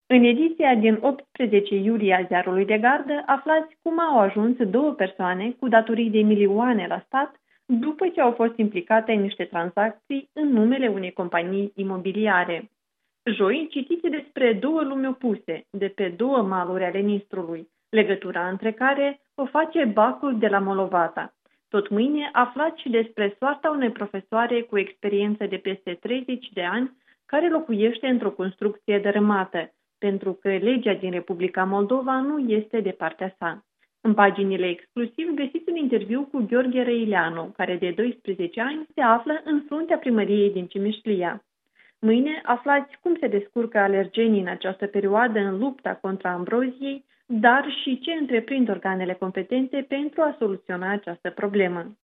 În ediția din 18 iulie a Ziarului de Gardă aflați cum au ajuns două persoane cu datorii de milioane la stat după ce au fost implicate în niște tranzacții în numele unei companii imobiliare. Joi citiți despre două lumi opuse, de pe două maluri ale Nistrului, legătura între care o face Bacul de la Molovata. Tot mâine aflați și despre soarta unei profesoare cu experiență de peste 30 de ani care locuiește într-o construcție dărâmată, pentru că legea din Republica Moldova nu este de partea sa. În paginile exclusiv găsiți un interviu cu Gheorghe Răileanu, care de 12 ani se află în fruntea primăriei din Cimișlia. Mâine aflați cum se descurcă alergenii în această perioadă în lupta contra ambroziei, dar și ce întreprind organele competente pentru a soluționa această problemă.